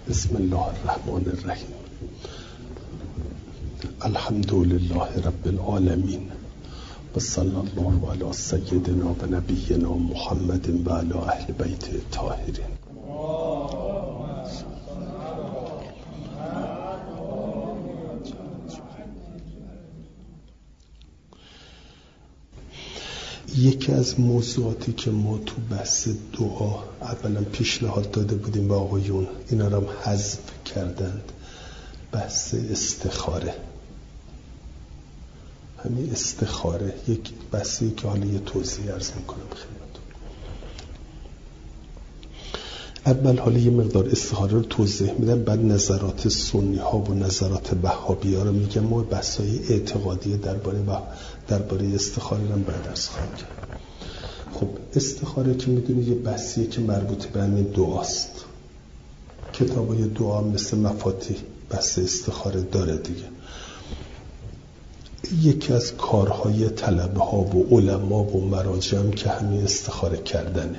بسم الله الرحمن الرحیم. الحمد لله رب العالمین و صلی الله علی سیدنا و نبینا محمد و علی اهل بیت الطاهرین. یکی از موضوعاتی که ما تو بحث دعا اولا پیشنهاد داده بودیم به آقایون، اینا رو هم حذف کردند، بحث استخاره. همین استخاره یک بحثی که حالا یه توضیح عرض میکنم خدمتتون. اول حالا یه مقدار استخاره رو توضیح میدم، بعد نظرات سنی ها و نظرات وهابی ها رو میگم. ما بحث‌های اعتقادی درباره استخاره رو بعد عرض خواهم کرد. خب استخاره که میدونید یه بحثیه که مربوط به همین دعاست. کتابای دعا مثل مفاتیح بحث استخاره داره دیگه. یکی از کارهای طلبه ها و علما و مراجع که همین استخاره کردنه.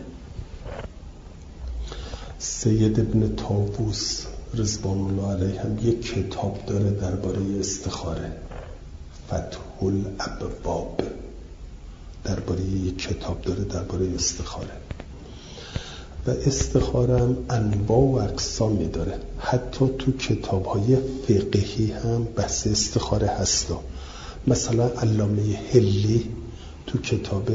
سید ابن طاووس رضوان الله علیه هم یک کتاب داره درباره استخاره، فتح الابواب، درباره یک کتاب داره درباره استخاره. و استخاره هم انواع و اقسامی داره. حتی تو کتاب‌های فقهی هم بحث استخاره هستا. مثلا علامه حلی تو کتاب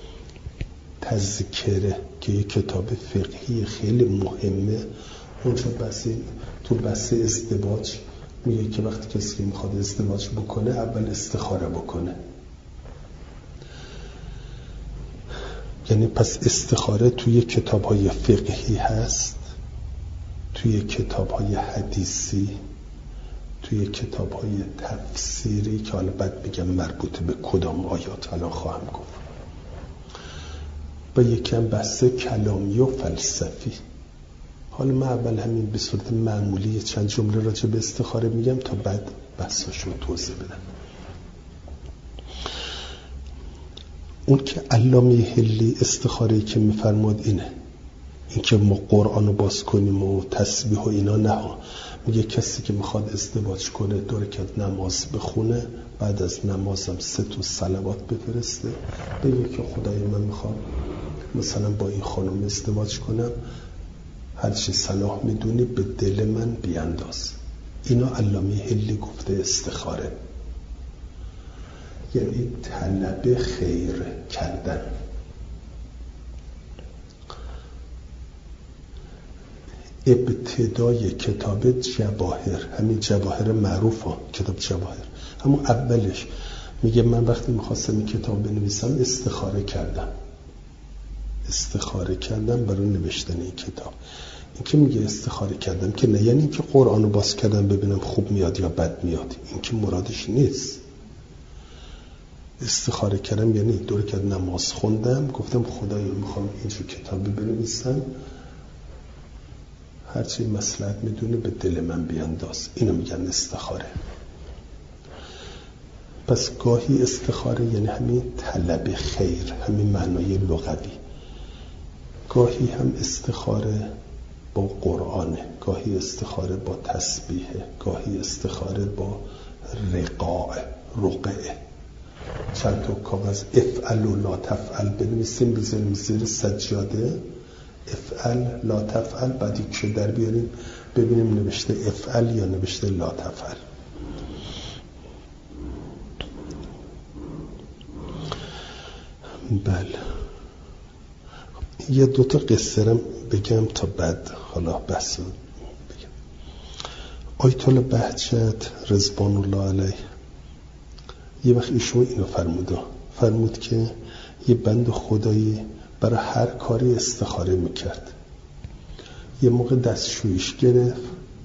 تذکره که یک کتاب فقهی خیلی مهمه، اونجا تو بحث ازدواج میگه که وقتی کسی میخواد ازدواج بکنه اول استخاره بکنه. یعنی پس استخاره توی کتاب‌های فقهی هست، توی کتاب‌های حدیثی، توی کتاب‌های تفسیری که حالا بعد میگم مربوط به کدام آیات الان خواهم گفت. و یکم بحث کلامی و فلسفی. حالا من اول همین به صورت معمولی چند جمله راجع به استخاره میگم تا بعد بحثاشو توضیح بدم. اون که علامه حلی استخاره‌ای که میفرماد اینه، این که ما قرآن رو باز کنیم و تسبیح و اینا نه، میگه کسی که میخواد ازدواج کنه 2 رکعت نماز بخونه، بعد از نمازم 3 صلوات بفرسته، بگه که خدای من میخوام مثلا با این خانم ازدواج کنم، هر چی صلاح میدونی به دل من بیانداز. اینا علامه حلی گفته استخاره، یعنی طلب خیر کردن. ابتدای کتاب جواهر، همین جواهر معروف ها، کتاب جواهر، همون اولش میگه من وقتی میخواستم این کتاب بنویسم استخاره کردم برای نوشتن این کتاب. این که میگه استخاره کردم که نه یعنی که قرآن رو باز کردم ببینم خوب میاد یا بد میاد، این که مرادش نیست. استخاره کردم یعنی 2 رکعت نماز خوندم، گفتم خدایا میخوام اینجور کتابی بنویسم، هرچی مصلحت میدونه به دل من بیانداز. اینو میگن استخاره. پس گاهی استخاره یعنی همین طلب خیر، همین معنای لغوی. گاهی هم استخاره با قرآنه، گاهی استخاره با تسبیحه، گاهی استخاره با رقعه. چند تا کاغذ افعل و لا تفعل بنویسیم، بذاریم زیر سجاده، افعل لا تفعل، بعد یکشو در بیاریم ببینیم نوشته افعل یا نوشته لا تفعل. بله، یه 2 قصه رو بگم تا بعد حالا بحث بگم. آیت الله بهجت رضوان الله علیه یه وقت ایشون اینو فرمود که یه بند خدایی برای هر کاری استخاره میکرد. یه موقع دستشویش گرفت،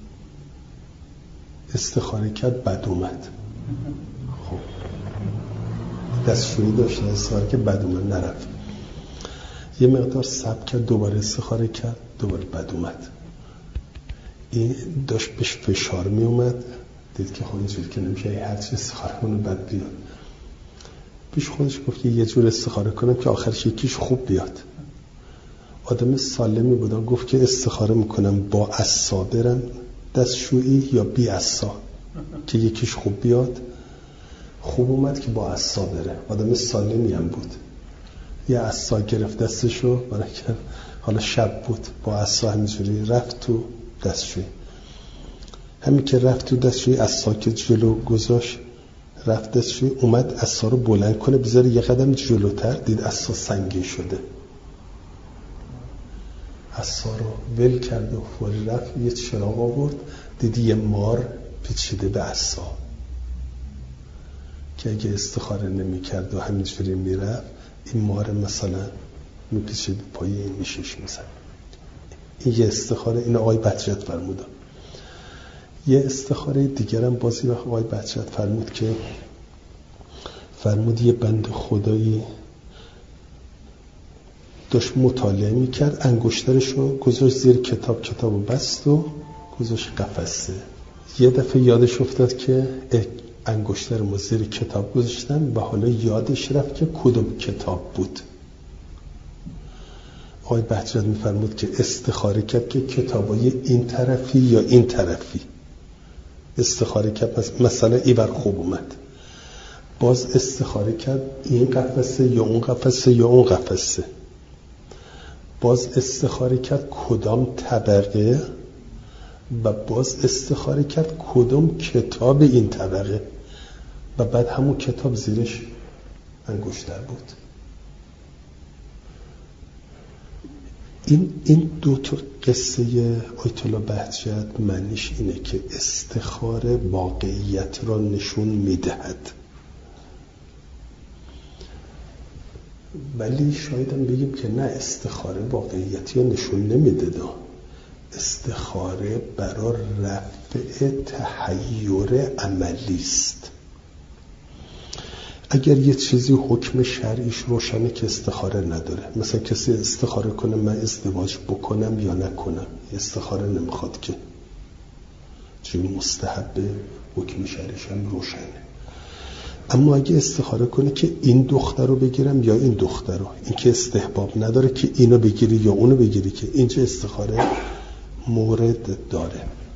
استخاره کرد، بد اومد. خب دستشویی داشت، استخاره که بد اومد، نرفت. یه مقدار صبر کرد، دوباره استخاره کرد، دوباره بد اومد. این داشت بهش فشار می اومد، دید که خب اینجوری که نمیشه، هر چی استخاره کنه بد بیاد. پیش خودش گفت که یه جور استخاره کنم که آخرش یکیش خوب بیاد. آدم سالمی بودم، گفت که استخاره میکنم با عصا برم دستشویی یا بی عصا که یکیش خوب بیاد. خوب اومد که با عصا بره. آدم سالمی هم بود. یه عصا گرفت دستشو، برای که حالا شب بود، با عصا همینجوری رفت تو دستشویی. همین که رفت تو دستشویی، عصا که جلو گذاشت رفت دستشویی، اومد عصا رو بلند کنه بذاره یه قدم جلوتر، دید عصا سنگین شده. عصا رو ول کرد و فوری رفت یه چراغ آورد، دید یه مار پیچیده به عصا که اگه استخاره نمی کرد و همینجوری میرفت این مار مثلا میپیچید پای این میشش میزن. این یه استخاره، این آقای بهجت فرمود. یه استخاره دیگرم بازی وقت آقای بهجت فرمود که فرمود یه بند خدایی داشت مطالعه میکرد، انگشترشو گذاشت زیر کتابو بست و گذاشت قفسه. یه دفعه یادش افتاد که انگشترمو زیر کتاب گذاشتم و حالا یادش رفت که کدوم کتاب بود. آقای بهجت میفرمود که استخاره کرد که کتابای این طرفی یا این طرفی. استخاره کرد مثلا ایور خوب اومد، باز استخاره کرد این قفسه یا اون قفسه یا اون قفسه، باز استخاره کرد کدام طبقه و باز استخاره کرد کدام کتاب این طبقه و بعد همون کتاب زیرش انگشتر بود. این دو تا قصه آیت الله بهجت معنیش اینه که استخاره واقعیت را نشون میدهد، ولی شایدم بگیم که نه، استخاره واقعیتی را نشون نمیده. استخاره برای رفع تحیر عملی است. اگر یه چیزی حکم شرعیش روشنه که استخاره نداره، مثلا کسی استخاره کنه من ازدواج بکنم یا نکنم، استخاره نمیخواد که، چون مستحب حکم شرعیش هم روشنه. اما اگه استخاره کنه که این دختر رو بگیرم یا این دختر رو، این که استحباب نداره که اینو بگیری یا اونو بگیری، که اینجا استخاره مورد داره.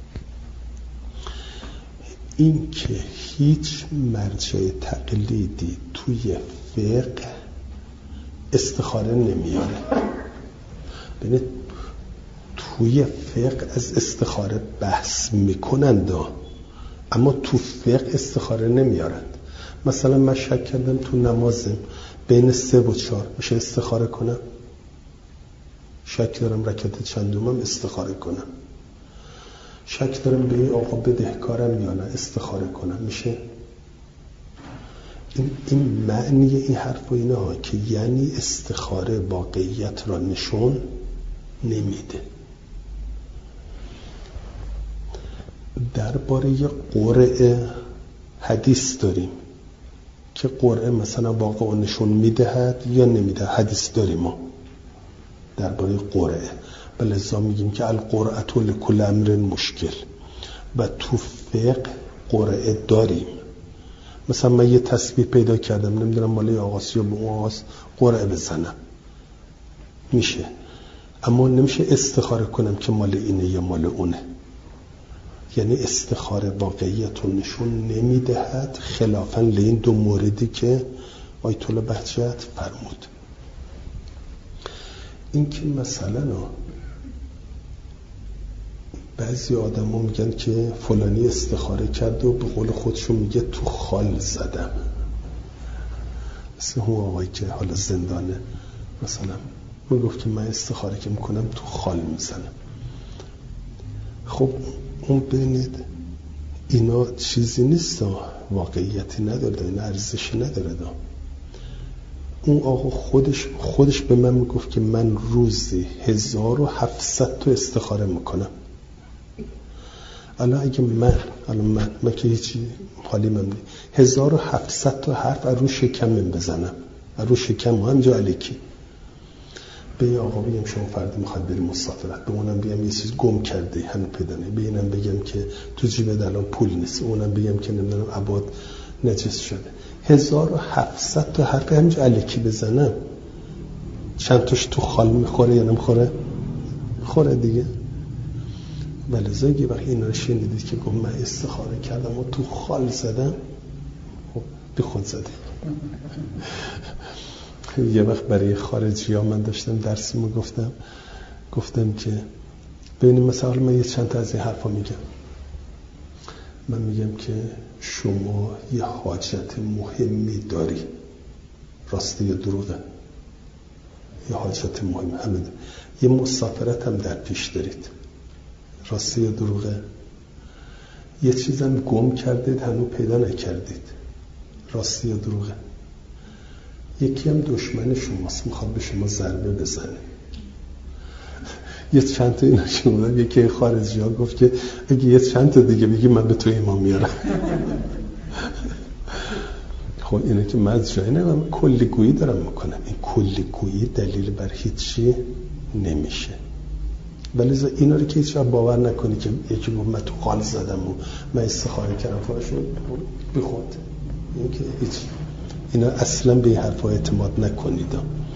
این که هیچ مرجع تقلیدی توی فقه استخاره نمیاره. ببینید توی فقه از استخاره بحث میکنند اما تو فقه استخاره نمیارند. مثلا من شک کردم تو نمازم بین 3 و 4 میشه استخاره کنم؟ شک دارم رکعت چندمم استخاره کنم؟ شک دارم به این آقا بدهکارم یا نه استخاره کنم؟ میشه؟ این معنی این حرف و اینا که یعنی استخاره واقعیت را نشون نمیده. درباره قرعه حدیث داریم که قرعه مثلا واقع نشون میدهد یا نمیده، حدیث داریم ما درباره قرعه. بلذا میگیم که القرعه لکل امر مشکل، و تو فقه قرعه داریم. مثلا من یه تسبیح پیدا کردم، نمیدونم مال آقاست یا به اون آقاست، قرعه بزنم میشه، اما نمیشه استخاره کنم که مال اینه یا مال اونه. یعنی استخاره واقعیت رو نشون نمیدهد، خلافاً لین دو موردی که آیت الله بهجت فرمود. این که مثلا بعضی آدم ها میگن که فلانی استخاره کرد و به قول خودشون میگه تو خال زدم، مثل اون آقایی که حالا زندانه مثلا میگفت که من استخاره که میکنم تو خال میزنم. خب اون ببینید اینا چیزی نیست، واقعیتی نداره، اینا ارزشی نداره. اون آقا خودش به من میگفت که من روزی 1700 تا استخاره میکنم. الان اگه من که هیچی حالی من 1700 تا حرف از رو شکمم بزنم، از رو شکم همینجا علیکی به این آقا بگم شما فردا میخواد بری مسافرت، به اونم بگم یه چیز گم کرده هنو پیدا نه، به اینم بگم که تو جیبت الان پول نیست، اونم بگم که نمیدونم عباد نجس شده. 1700 تا حرف همینجا علیکی بزنم چند تاش تو خال میخوره یا نمیخوره؟ خوره دیگه. ولی زاگی وقتی اینا رو شنیدید که گفت من استخاره کردم و تو خال زدم، خب بی خود زده. یه وقت برای خارجی ها من داشتم درسی گفتم که ببینیم مثلا من یه چند تا از این حرفا میگم. من میگم که شما یه حاجت مهمی داری، راسته یا دروغه؟ یه حاجت مهم همه داری. یه مسافرت هم در پیش دارید، راسته یا دروغه؟ یه چیزم گم کردید هنوز پیدا نکردید، راسته یا دروغه؟ یکی هم دشمن شماست، میخواد به شما ضربه بزنه. یه چند تا اینا شنیدم، یکی خارجی ها گفت که اگه یه چند تا دیگه بگی من به تو ایمان میارم. خب اینه که من از جایی نمیم کلیگویی دارم میکنم. این کلیگویی دلیل بر هیچی نمیشه. ولی اینا رو که هیچ وقت باور نکنی که یکی گفت من تو خال زدم و من استخاره کردم فاشون بی خود. این که هیچ، اینا اصلا به این حرفا اعتماد نکنید.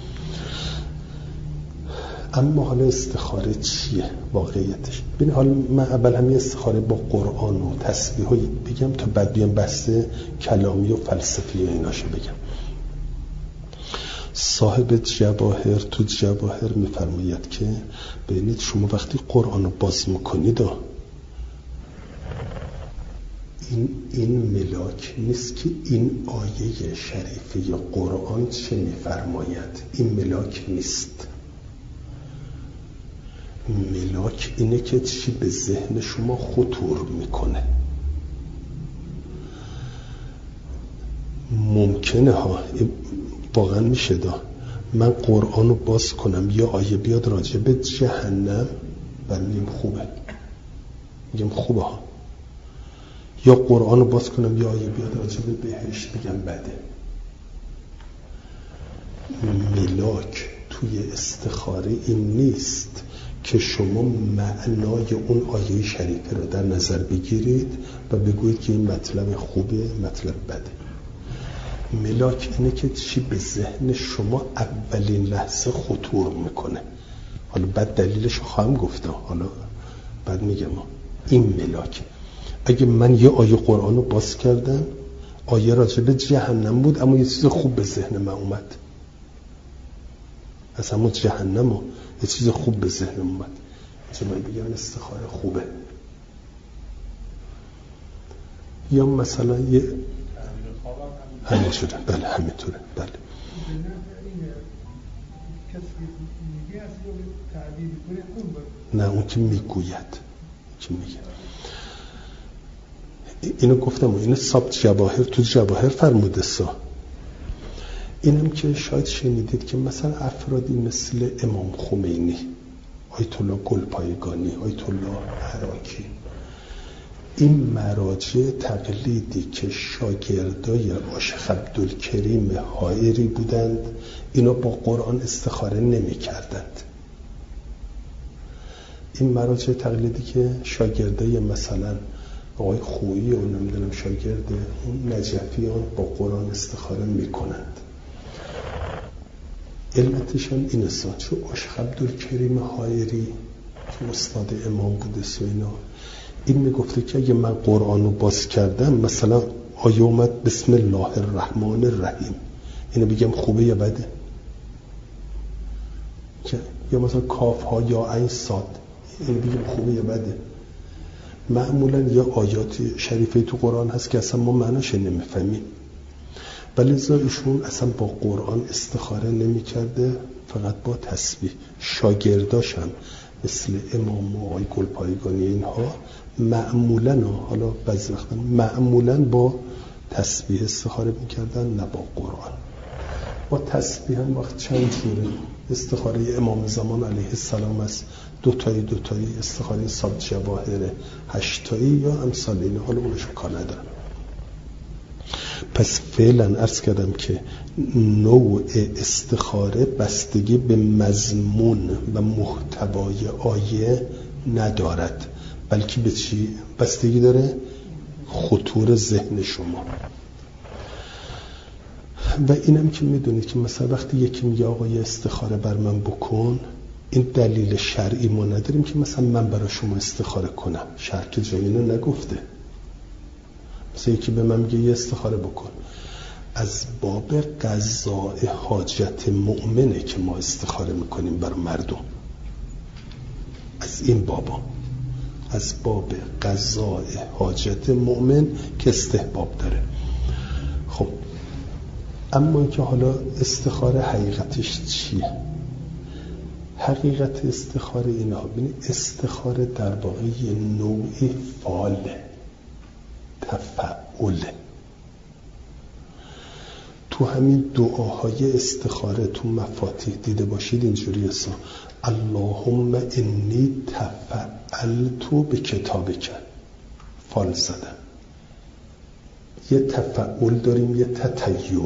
اما حالا استخاره چیه واقعیتش؟ ببین حالا من اول همین استخاره با قرآن و تسبیح بگم تا بعد بیام بحث کلامی و فلسفی و ایناشو بگم. صاحب جواهر تو جواهر میفرماید که ببینید شما وقتی قرآن رو باز میکنید این ملاک نیست که این آیه شریفه یا قرآن چه میفرماید، این ملاک نیست. ملاک اینه که چی به ذهن شما خطور میکنه. ممکنه واقعا میشه من قرآن رو باز کنم یا آیه بیاد راجع به جهنم و میگم خوبه، میگم خوبه ها، یا قرآن رو باز کنم یا آیه بیاد راجع به بهشت بگم بده. ملاک توی استخاره این نیست که شما معنای اون آیه شریفه رو در نظر بگیرید و بگویید که این مطلب خوبه، مطلب بده. ملاک اینه که چی به ذهن شما اولین لحظه خطور میکنه. حالا بعد دلیلش خواهم گفتم، حالا بعد میگم این ملاک. اگه من یه آیه قرآن رو باز کردم، آیه راجع به جهنم بود اما یه چیز خوب به ذهن من اومد، از همون جهنم یه چیز خوب به ذهن اومد، چه من بگم استخاره خوبه. یا مثلا یه همینطوره، بله همینطوره، بله. نه اون که میگوید، که میگه. اینو گفتم، اینو صاحب جواهر تو جواهر فرموده سا. اینم که شاید شنیدید که مثلا افرادی مثل امام خمینی، آیت الله گلپایگانی، آیت الله عراقی، این مراجع تقلیدی که شاگردای عاشق عبدالکریم حائری بودند، اینا با قرآن استخاره نمی کردند. این مراجع تقلیدی که شاگردای مثلا آقای خویی و نمیدونم شاگرد اون نجفیان با قرآن استخاره می کنند. علتشان این است چون عاشق عبدالکریم حائری که استاد امام بوده اینا، این میگفته که اگه من قرآن رو باز کردم مثلا آیه اومد بسم الله الرحمن الرحیم، اینو بگم خوبه یا بده؟ یا مثلا کاف ها یا عین صاد، اینو بگم خوبه یا بده؟ معمولا یا آیات شریفه تو قرآن هست که اصلا ما معناش نمیفهمیم، ولی ایشون اصلا با قرآن استخاره نمی کرده، فقط با تسبیح. شاگرداش هم مثل امام و آقای گلپایگانی اینها معمولا، حالا بعضی وقتا معمولا با تسبیح استخاره میکردن، نه با قرآن. با تسبیح هم وقت چند جوره. استخاره امام زمان علیه السلام است، دوتایی استخاره صاحب جواهر 8 یا امثال اینه، حالا اونشو کار ندارم. پس فعلا عرض کردم که نوع استخاره بستگی به مضمون و محتوای آیه ندارد، بلکه به چی بستگی داره؟ خطور ذهن شما. و اینم که میدونید که مثلا وقتی یکی میگه آقای استخاره بر من بکن، این دلیل شرعی ما نداریم که مثلا من برای شما استخاره کنم. شرع که جایی اینو نگفته. مثلا یکی به من میگه یه استخاره بکن، از باب قضاء حاجت مؤمنه که ما استخاره میکنیم برای مردم. از این بابا، از باب قضاء حاجت مؤمن که استحباب داره. خب اما اینکه حالا استخاره حقیقتش چیه؟ حقیقت استخاره اینا، ببینید استخاره در واقع یه نوعی فعاله، تفعله. تو همین دعاهای استخاره تو مفاتیح دیده باشید اینجوری هست: اللهم انی تفعلت بکتابک. فال زدم. یه تفعل داریم، یه تطیر.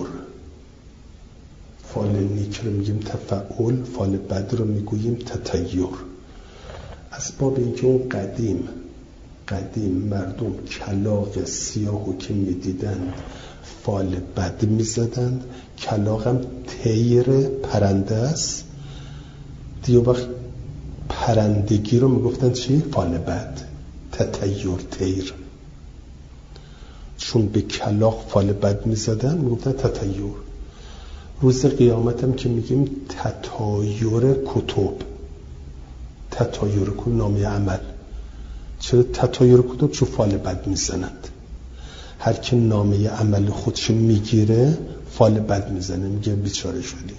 فال نیک رو میگیم تفعل، فال بد رو میگوییم تطیر. از باب اینکه اون قدیم مردم کلاغ سیاهو که میدیدن فال بد میزدند. کلاغ هم طیر، پرنده است دیگه، وقت پرندگی رو میگفتن چی؟ فال بد، تطیر، طیر. چون به کلاغ فال بد میزدن میگفتن تطیر. روز قیامت هم که میگیم تطایر کتب، تطایر کتب نامه عمل. چرا تطایر کتب؟ چون فال بد میزنند. هر که نامه عمل خودش میگیره فال بد میزنه، میگه بیچاره شدی.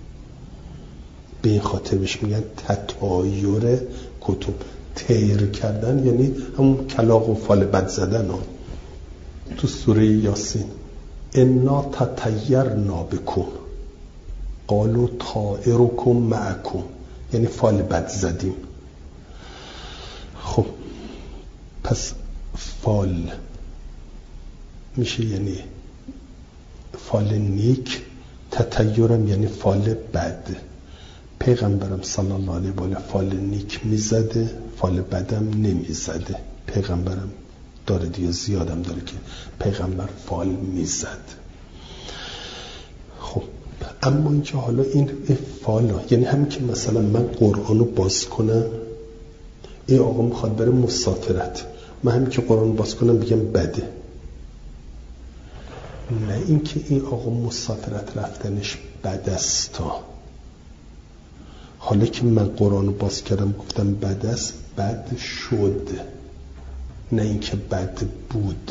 به این خاطر بهش میگن تطایر کتب. طیر کردن یعنی همون کلاغ و فال بد زدن. تو سوره یاسین انا تطیرنا بکم قالوا طائرکم معکم، یعنی فال بد زدیم. خب پس فال میشه یعنی فال نیک، تطیرم یعنی فال بد. پیغمبرم صلی الله علیه و آله فال نیک میزده، فال بدم نمیزده. پیغمبرم داره دیگه، زیادم داره که پیغمبر فال میزد. خب اما اینکه حالا این فالا، یعنی همین که مثلا من قرآنو باز کنم، این آقا میخواد بره مسافرت، من همین که قرآن باز کنم بگم بده. نه اینکه این آقا مسافرت رفتنش بد است. حالا که من قرآن باز کردم گفتم بد است، بد شد، نه اینکه بد بود.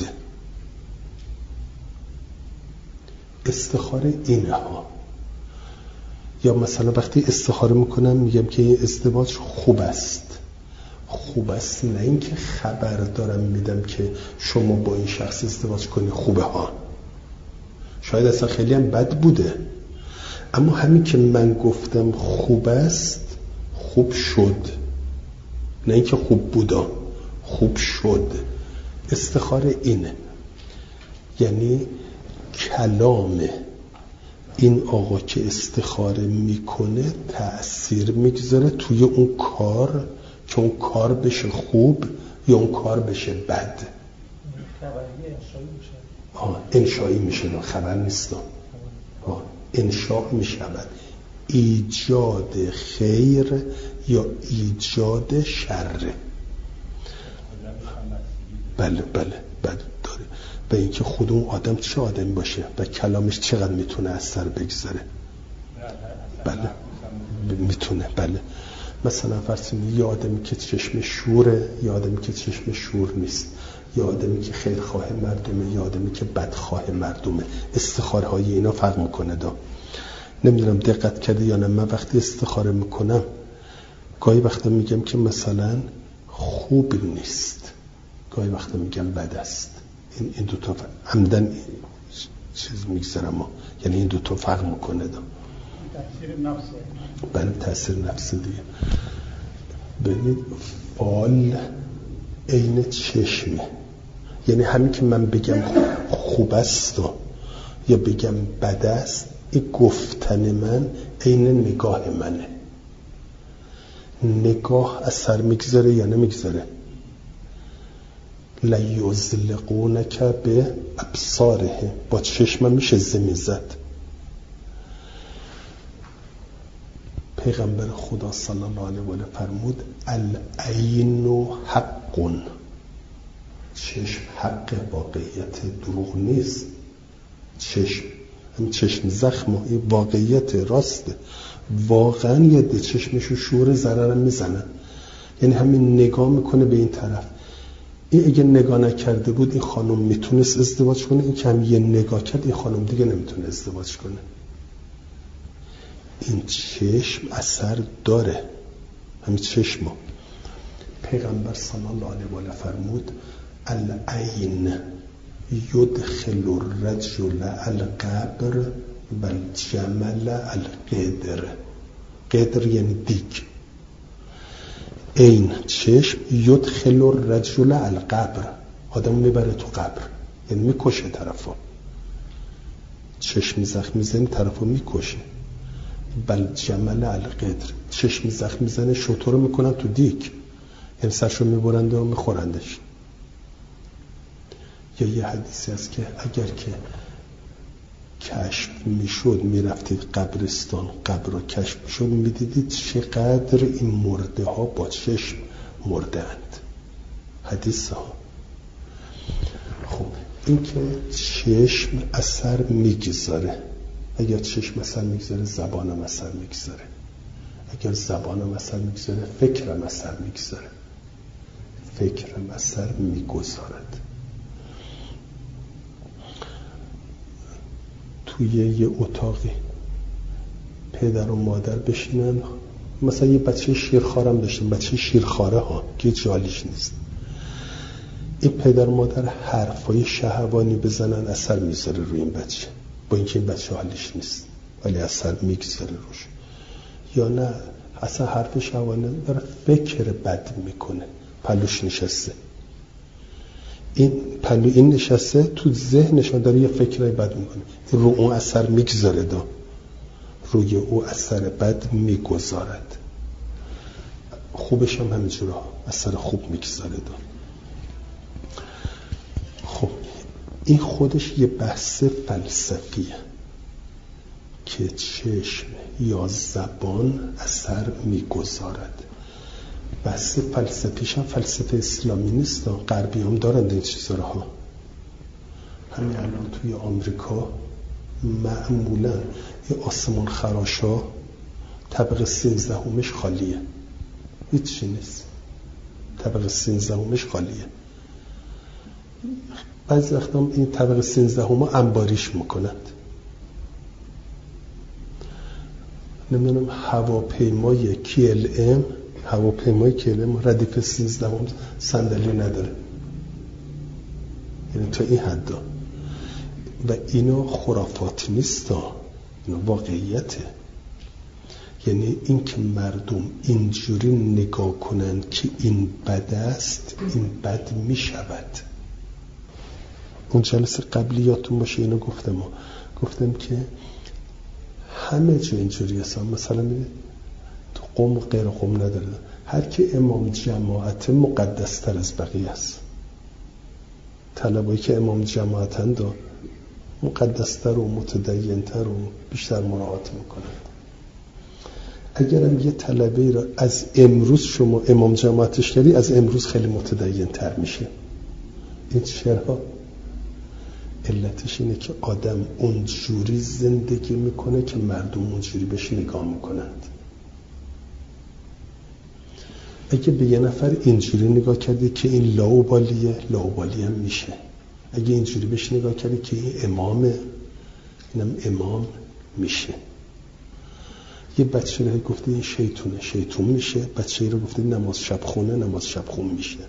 استخاره اینه ها. یا مثلا وقتی استخاره میکنم میگم که این ازدواج خوب است. خوب است نه اینکه خبر دارم میدم که شما با این شخص ازدواج کنی خوبه ها. شاید اصلا خیلی هم بد بوده، اما همین که من گفتم خوب است، خوب شد، نه اینکه خوب بودا، خوب شد. استخاره اینه، یعنی کلام این آقا که استخاره میکنه تأثیر میگذاره توی اون کار، که اون کار بشه خوب یا اون کار بشه بد. انشایی میشه، خبر نیست. انشاء میشود ایجاد خیر یا ایجاد شر. بله بله بله داره. و اینکه خود اون آدم چه آدمی باشه و کلامش چقدر میتونه اثر بگذاره. بله میتونه. بله مثلا فرض کنید یه آدمی که چشم شوره، یه آدمی که چشم شور نیست، یه آدمی که خیرخواه مردمه، یه آدمی که بدخواه مردمه. استخاره های اینا فرق میکنه. نمیدونم دقت کرده یا نه، من وقتی استخاره میکنم گاهی وقتا میگم که مثلا خوب نیست، گاهی وقتا میگم بد است. این دوتا عمدن چیز میگذارم، یعنی این دوتا فرق میکنه. تأثیر نفسه. بله تأثیر نفسه دیگه. ببینید فال عین چشمه، یعنی همین که من بگم خوب است یا بگم بد است، این گفتن من عین نگاه منه. نگاه اثر میگذاره یا نمیگذاره؟ لیزلقونک به ابصارهم، با چشم میشه زمی زد. پیغمبر خدا صلی الله علیه و آله فرمود العین حق، چشم حق، واقعیت، دروغ نیست. چشم زخم این واقعیت راسته، واقعا یه چشمشو شور ضررم میزنن. یعنی همین نگاه میکنه به این طرف. این اگه نگاه نکرده بود این خانم میتونست ازدواج کنه، این که هم یه نگاه کرد این خانم دیگه نمیتونه ازدواج کنه. این چشم اثر داره، همین چشم. پیغمبر صلی الله علیه و آله فرمود العین یدخل الرجل القبر و الجمل القدر. قدر یعنی دیگ. این چشم یدخل الرجل القبر، آدم میبره تو قبر، یعنی میکشه طرفو. چشم زخم میزنه طرفو میکشه. بل جمل القدر، چشم زخم میزنه شطور رو میکنن تو دیگ، یعنی سرشو میبرند و میخورندش. یا یه حدیثی هست که اگر که کشف میشد میرفتید قبرستان، قبر رو کشف میشد میدیدید چقدر این مرده ها با چشم مرده اند. حدیث ها. خب این که چشم اثر میگذاره، اگر چشم اثر میگذاره زبانم اثر میگذاره، اگر زبانم اثر میگذاره فکرم اثر میگذاره، فکرم اثر میگذارد. توی یه اتاقی پدر و مادر بشینن، مثلا یه بچه شیرخوارم داشتیم، بچه شیرخواره ها که جالیش نیست، این پدر و مادر حرفای شهوانی بزنن اثر میذاره روی این بچه، با اینکه این بچه حالیش نیست ولی اثر میگذاره روش. یا نه اصلا حرف شهوانی داره، فکر بد میکنه، پلوش نشسته، این پلو این نشسته تو ذهنشان داره یه فکرای بد میکنه، رو اون اثر میگذاره، دا روی او اثر بد میگذارد. خوبش هم همینجوره، اثر خوب میگذاره دا. خب این خودش یه بحث فلسفیه که چشم یا زبان اثر میگذارد. بحث فلسفیش هم فلسفه اسلامی نیست، غربی هم دارند این چیزها. همین الان توی آمریکا معمولا یه آسمان خراشا طبقه 13 خالیه، هیچی نیست، طبقه 13 خالیه. بعضی وقتا این طبقه 13 انباریش میکنند. نمیدونم هواپیمای KLM ردیف 13 صندلی نداره، یعنی تا این حدا. و اینا خرافات نیست، اینا واقعیته. یعنی این که مردم اینجوری نگاه کنن که این بد است، این بد می شود. اون جلسه قبلی یادتون باشه اینو گفتم که همه جا اینجوری هست. مثلا تو قوم و غیر قوم نداره، هر که امام جماعت مقدس تر از بقیه است. طلبایی که امام جماعتن دا مقدس تر و متدین تر و بیشتر مراعات میکنن. اگرم یه طلبه را از امروز شما امام جماعتش کردی، از امروز خیلی متدین تر میشه. این چرا؟ علتش اینه که آدم اونجوری زندگی میکنه که مردم اونجوری بهش نگاه میکنند. اگه به یه نفر اینجوری نگاه کردی که این لاوبالیه، لاوبالی هم میشه. اگه اینجوری بهش نگاه کردی که این امامه، اینم امام میشه. یه بچه رو گفتی این شیطونه، شیطون میشه. بچه رو گفتی نماز شب خونه، نماز شب خون میشه.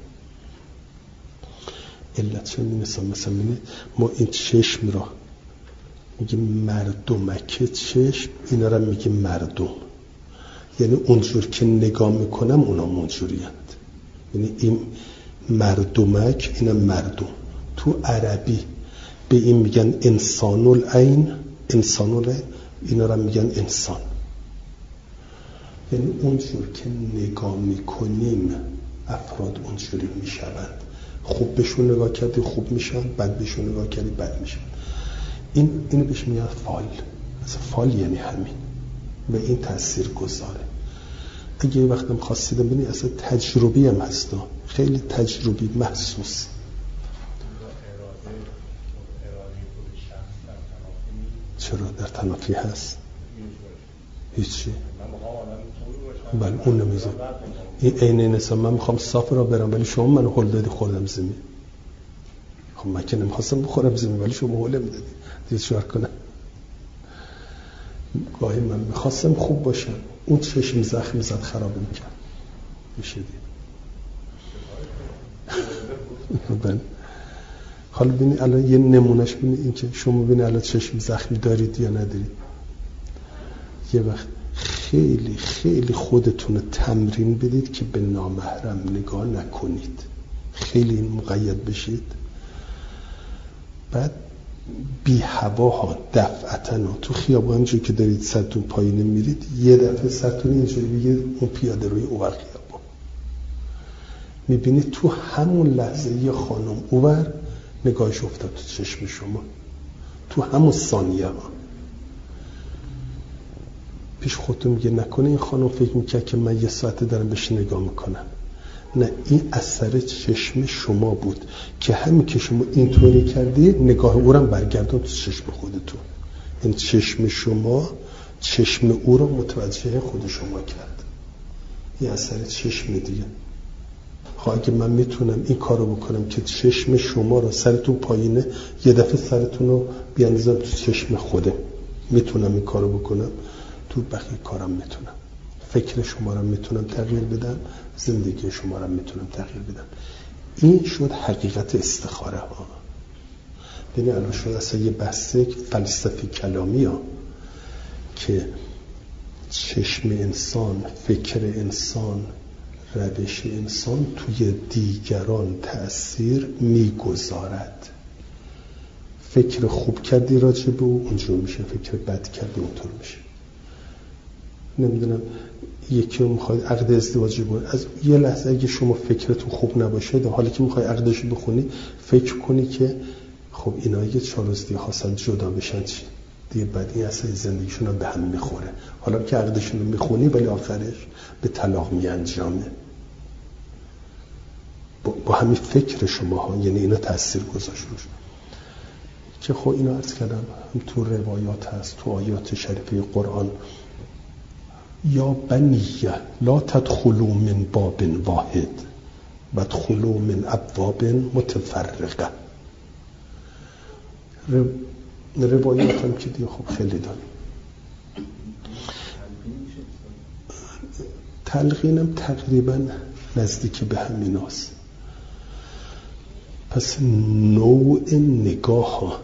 علت چه می‌نسان؟ مثلا ما این چشم را میگیم مردمک چشم، اینا را میگیم مردم. یعنی اونجور که نگاه میکنم اونا اونجوری هست. یعنی این مردمک، اینا مردم. تو عربی به این میگن انسان العین، انسان العین، اینا را میگن انسان. یعنی اونجور که نگاه میکنیم افراد اونجوری میشوند. خوب بهشون نگاه کردی خوب میشن، بد بهشون نگاه کردی بد میشن. اینو بهش میگن فال. مثلا فال یعنی همین. و این تأثیر گذاره. اگه وقتم خواستیدم ببینید اصلا تجربی هم هستا، خیلی تجربی محسوس. چرا در تنافی هست؟ هیچی. بله اون نمیزه. این عین نسان من میخوام صاف را برم ولی شما منو هل دادی خوردم زمین. خب من که نمیخواستم بخورم زمین ولی شما هلم دادی. دیگه چیکار کنم؟ گاهی من میخواستم خوب باشم، اون چشم زخم زد خراب میکرد. میشه دید. بله. حالا ببینید الان یه نمونهش ببینید این که شما ببینید الان چشم زخمی دارید یا ندارید. یه وقت خیلی خیلی خودتون رو تمرین بدید که به نامحرم نگاه نکنید. خیلی این مقید بشید. بعد بی هواها دفعتاً تو خیابان همونجور که دارید سرتون پایینه میرید یه دفعه سرتون اینجوری بگید اون پیاده روی اوور خیابان. میبینید تو همون لحظه یه خانم اوور نگاهش افتاد تو چشم شما، تو همون ثانیه ها. پیش خودتون میگه نکنه این خانم فکر میکرد که من یه ساعته دارم بهش نگاه میکنم. نه، این اثر چشم شما بود که همین که شما اینطوری کردی نگاه او رو برگردون تو چشم خودتون. این چشم شما چشم او رو متوجه خود شما کرد. این اثر چشم دیگه. اگه من میتونم این کارو بکنم که چشم شما رو سرتون پایینه یه دفعه سرتون رو بیاندازم تو چشم خوده، میتونم این کارو بکنم، تو بقیه کارم میتونم. فکر شما رو میتونم تغییر بدم، زندگی شما رو میتونم تغییر بدم. این شد حقیقت استخاره ها. ببین الان شد اصلا یه بحث فلسفی کلامی ها که چشم انسان، فکر انسان، روش انسان توی دیگران تأثیر میگذارد. فکر خوب کردی راجع به او اونجور میشه، فکر بد کردی اونطور میشه. نمیدونم یکی رو میخواید عقد ازدواج بکنید، از یه لحظه اگه شما فکرتون خوب نباشه در حالی که میخوای عقدش بخونی فکر کنی که خب اینا یه 4 روز دیگه خواستن جدا بشن چی دیگه، بعد این اصلا زندگیشون هم به هم میخوره. حالا که عقدشون رو میخونی ولی آخرش به طلاق میانجامه. با همین فکر شما ها، یعنی اینا تأثیر گذاشت روش. که خب اینو عرض کردم تو روایات هست، تو آیات شریفه قرآن، یا بنیه لا تدخلوا من باب واحد وادخلوا من ابواب متفرقه. روایات هم که دیگه خب خیلی داریم. تلقینم تقریبا نزدیک به همین هست. پس نوع نگاه ها،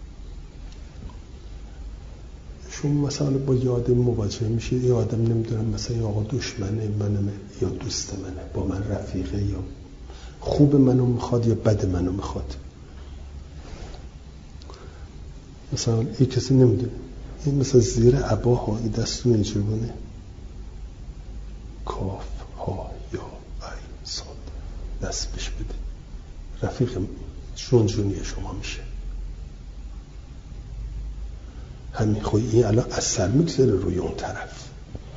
شما مثلا با یه آدم مواجه میشید، یه آدم نمیدونم مثلا یا آقا دشمنه منه یا دوست منه، با من رفیقه، یا خوب منو میخواد یا بد منو میخواد. مثلا یه کسی نمیدونه این مثلا زیر عباها این دستون اینجور بونه کاف ها یا عین صاد دست بش بده، رفیق جونجونی شما میشه. همین خوی این الان اثر میگذاره روی اون طرف.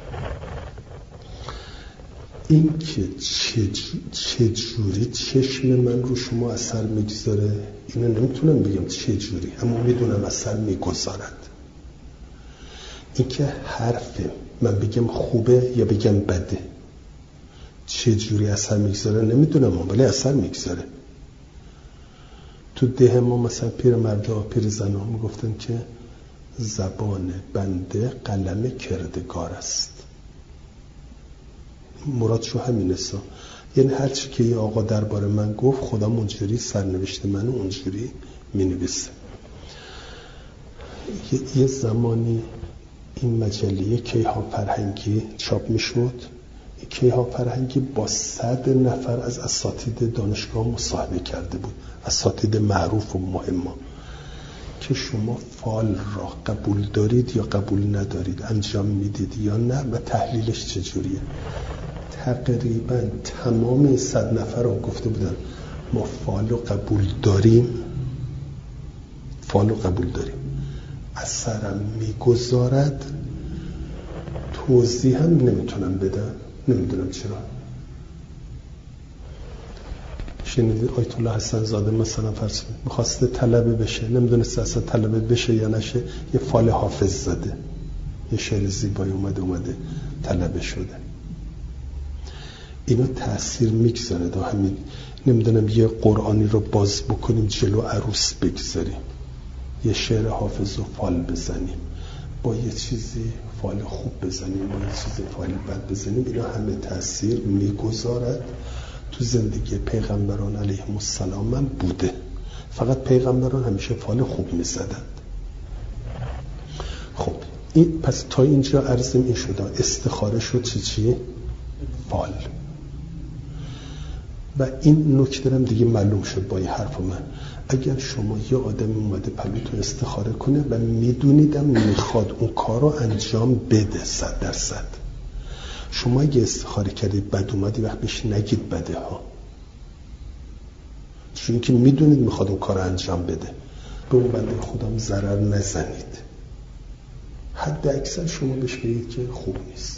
این که چه جوری چشم من رو شما اثر میگذاره اینو نمیتونم بگم چه جوری، اما میدونم اثر میگذارد. این که حرف من بگم خوبه یا بگم بده، چه جوری اثر میگذاره نمیدونم ولی اثر میگذاره. تو ده ما مثلا پیر مردا پیر زنها میگفتن که زبان بنده قلم کردگار است. مرادشو همین است. یعنی هر چی که یه آقا درباره من گفت خدا اونجوری سرنوشت منو اونجوری مینویسه. یه زمانی این مجله کیهان فرهنگی چاپ میشد. کیهان فرهنگی با 100 نفر از اساتید دانشگاه مصاحبه کرده بود، اساتید معروف و مهمه، که شما فال را قبول دارید یا قبول ندارید، انجام میدید یا نه و تحلیلش چجوریه. تقریبا تمام این 100 نفر رو گفته بودن ما فال رو قبول داریم، فال رو قبول داریم، اثرم میگذارد توضیح هم نمیتونم بدم، نمیدونم چرا. شنیدید آیت الله حسن زاده مثلا فرض می‌خواسته طلبه بشه، نمیدونسته اصلا طلبه بشه یا نشه، یه فال حافظ زده، یه شعر زیبایی اومده طلبه شده. اینا تأثیر میگذاره. دا همین نمیدونم یه قرآنی رو باز بکنیم جلو عروس بگذاریم، یه شعر حافظ رو فال بزنیم، با یه چیزی فال خوب بزنیم، با یه چیزی فال بد بزنیم، اینا همه تأثیر میگذارد. تو زندگی پیغمبران علیهم السلام هم بوده، فقط پیغمبران همیشه فال خوب میزدن. خب این پس تا اینجا عرضم این شده، استخاره شد چی؟ فال. و این نکته هم دیگه معلوم شد با این حرف من. اگر شما یه آدم اومده پلوتون استخاره کنه و میدونیدم میخواد اون کار رو انجام بده 100%، شما اگه استخاره کردید بد اومدی وقت بهش نگید بده ها، چون که میدونید میخواد اون کار رو انجام بده، به اون بنده خودم ضرر نزنید. حد اکثر شما بهش بگید که خوب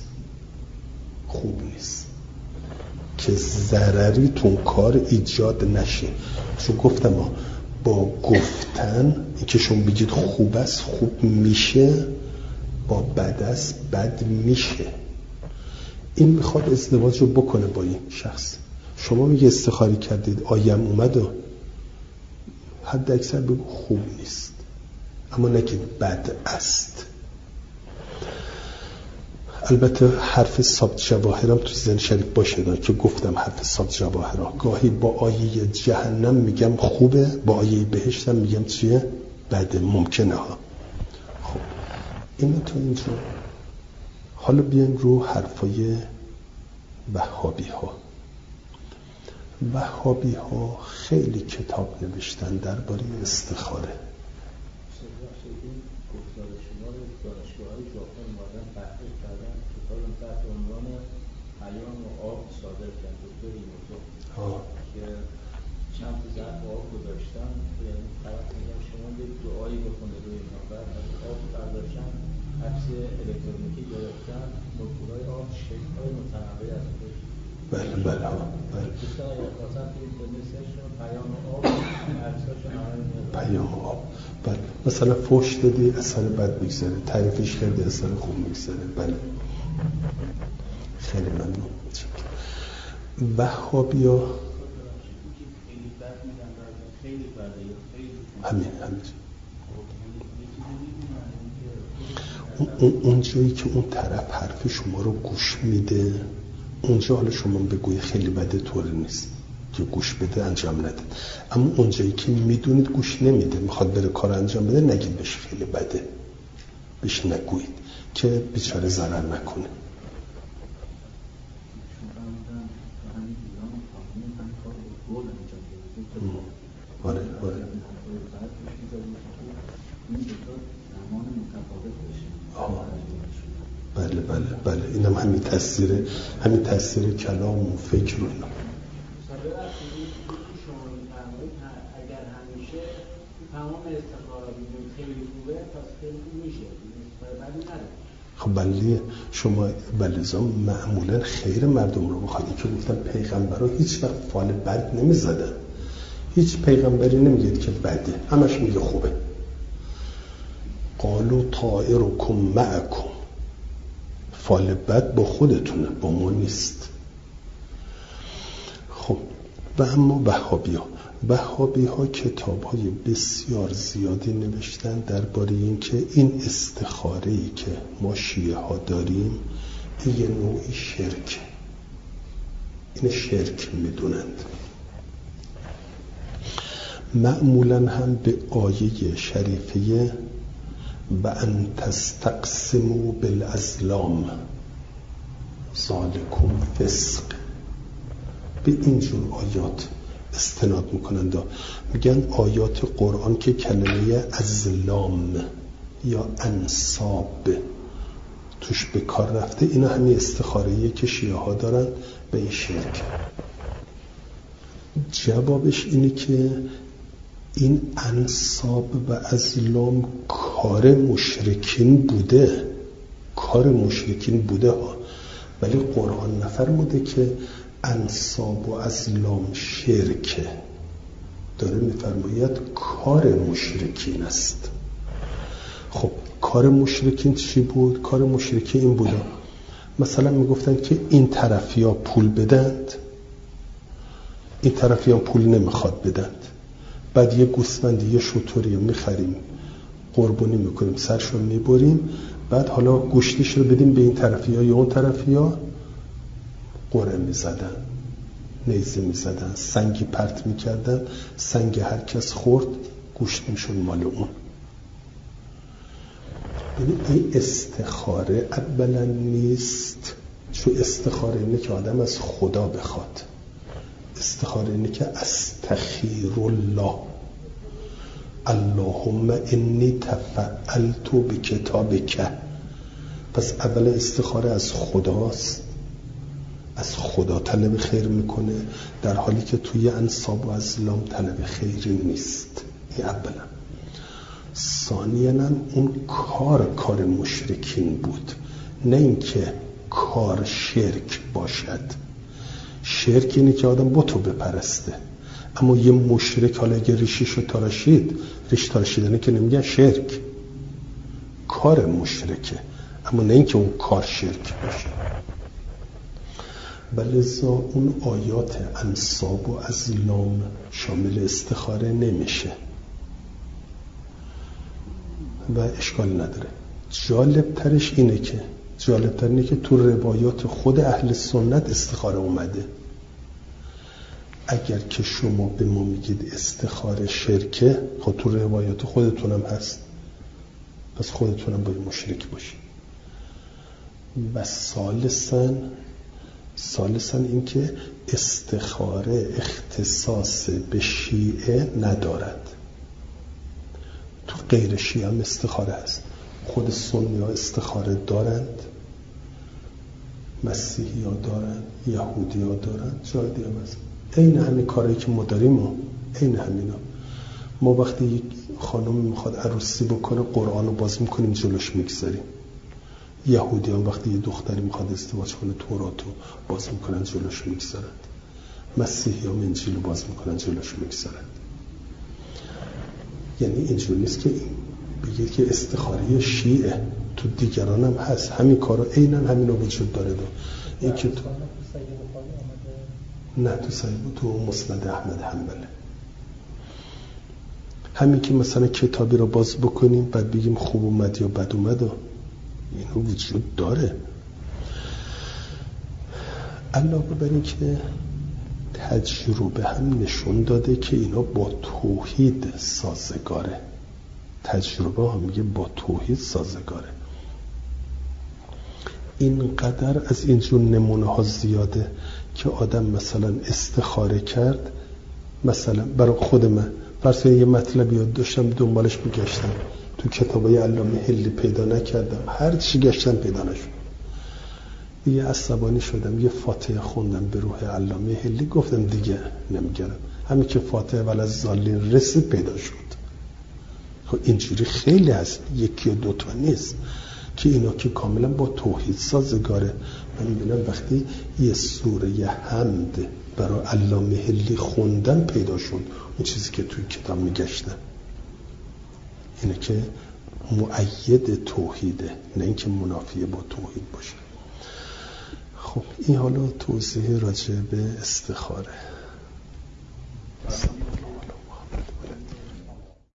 نیست که ضرری تون کار ایجاد نشه. چون گفتم با گفتن این که شما بگید خوب است خوب میشه، با بد است بد میشه. این میخواد ازدواج رو بکنه با این شخص، شما میگه استخاره کردید آیم اومد و حد اکثر بگو خوب نیست، اما نگید بد است. البته حرف صاحب جواهرم تو ذهن شریف باشه که گفتم حرف صاحب جواهرم گاهی با آیه جهنم میگم خوبه، با آیه بهشتم میگم چیه؟ بده، ممکنه ها. خب اینو تو اینجا. حالا بیایم رو حرفای وهابی ها خیلی کتاب نوشتن درباره استخاره. پیام و آب صادر کرد دکتر ایموتو که چند تا ظرف آب گذاشتن، یعنی طرف میگم شما یک دعایی بکنه روی اینا، بعد از آب برداشتن عکس الکترونیکی گرفتن، مولکولای آب شکل‌های متنوعی از توش. بله دوستان اگر خواستن توی اینترنت سرچ کنن پیام آب، عکساشون همه میاد. پیام آب. بله مثلا فحش دادی اثر بد میگذره، تعریفش کردی اثر خوب میگذره. بله خیلی ممنون. وهابیا همین اون جایی که اون طرف حرف شما رو گوش میده، اونجا حالا شما بگوی خیلی بده طوری نیست که گوش بده انجام نده، اما اون جایی که میدونید گوش نمیده میخواد بره کار انجام بده، نگید بهش خیلی بده، بهش نگوید که بیچاره ضرر نکنه. آره بله اینم همین تاثیر کلام و فکر و اینا. اگر همیشه تمام استخاره خیلی خوبه پس خیلی میشه بعدی نداره. خب بله شما بلزام معمولا خیر مردم رو بخواید که گفتن پیغمبرها هیچ وقت فال بد نمیزدن، هیچ پیغمبری نمیگه که بده، همش میگه خوبه. قالوا طائرکم معکم، فال بد با خودتونه با ما نیست. خب و اما وهابی ها کتاب های بسیار زیادی نوشتن درباره این که این استخاره‌ای که ما شیعه ها داریم این یه نوعی شرک، این شرک میدونند. معمولا هم به آیه شریفه و ان تستقسموا بالازلام ذالکم فسق، به اینجور آیات استناد میکنند. میگن آیات قرآن که کلمه ازلام یا انصاب توش به کار رفته، اینا همین استخاره‌ایه که شیعه ها دارن به این شرک. جوابش اینه که این انصاب و ازلام کار مشرکین بوده، کار مشرکین بوده ها، ولی قرآن نفرموده که انساب و ازلام شرکه، داره میفرماید کار مشرکین است. خب کار مشرکین چی بود؟ کار مشرکین این بوده مثلا میگفتن که این طرفی ها پول بدند، این طرفی ها پول نمیخواد بدند، بعد یه گوسفندی یه شتری میخریم قربانی میکنیم سرشو میبریم، بعد حالا گوشتش رو بدیم به این طرفی ها یا اون طرفی ها، قره میزدن، نیزه میزدن، سنگی پرت میکردن، سنگ هر کس خورد گوشت میشون مال اون. این استخاره اولا نیست، چون استخاره اینه که آدم از خدا بخواد، استخاره اینه که استخیر الله، اللهم انی تفعلت بکتابک. پس اول استخاره از خداست، از خدا طلب خیر میکنه، در حالی که توی انساب و ازلام طلب خیری نیست. این اولا. ثانیاً اون کار مشرکین بود، نه اینکه کار شرک باشد. شرک اینه که آدم بتو بپرسته، اما یه مشرک حالا اگه ریشیشو تراشید، ریش تراشیدنه که نمیگن شرک، کار مشرکه، اما نه اینکه اون کار شرک باشه. بلذا اون آیات انساب و ازلام شامل استخاره نمیشه و اشکال نداره. جالب ترش اینه که تو روایات خود اهل سنت استخاره اومده. اگر که شما به ما میگید استخاره شرکه، خب تو روایات خودتونم هست، پس خودتونم باید مشرک باشید. و ثالثاً این که استخاره اختصاص به شیعه ندارد، تو غیر شیعه هم استخاره هست. خود سنی ها استخاره دارند، مسیحی ها دارند، یهودی ها دارند، جای دیگه هست. این همین کارهایی که ما داریم، این همینا. ما وقتی یک خانم میخواد عروسی بکنه قرآن رو باز میکنیم جلوش میگذاریم. یهودی هم وقتی یه دختری میخواد ازدواج کنه تورات رو باز میکنن جلوش میگذارند. مسیحی هم انجیل رو باز میکنن جلوش میگذارند. یعنی اینجور نیست که بگید که استخاره شیعه، تو دیگران هم هست همین کارا، عیناً همینا وجود داره. این که تو نه تو صحیح تو مسند احمد حنبله، همین که مثلا کتابی رو باز بکنیم بعد بگیم خوب اومد یا بد اومد، اینو وجود داره. علاوه بر این که تجربه هم نشون داده که اینا با توحید سازگاره، تجربه هم میگه با توحید سازگاره. اینقدر از اینجور نمونه ها زیاده که آدم مثلا استخاره کرد. مثلا برای خود من فرض کنید یه مطلبی یاد داشتم دنبالش میگشتم، تو کتابای علامه حلی پیدا نکردم، هر چی گشتم پیدا نشد، دیگه عصبانی شدم، یه فاتحه خوندم به روح علامه حلی، گفتم دیگه نمیگردم، همین که فاتحه ولضالین رسید پیدا شد. خب اینجوری خیلی هست، یکی و دوتا نیست که اینا که کاملا با توحید سازگاره. من میبینم وقتی یه سوره حمد برای علامه حلی خوندن پیدا شد اون چیزی که توی کتاب میگشتم، اینه که مؤید توحیده، نه اینکه منافی با توحید باشه. خب این حالا توضیح راجع به استخاره.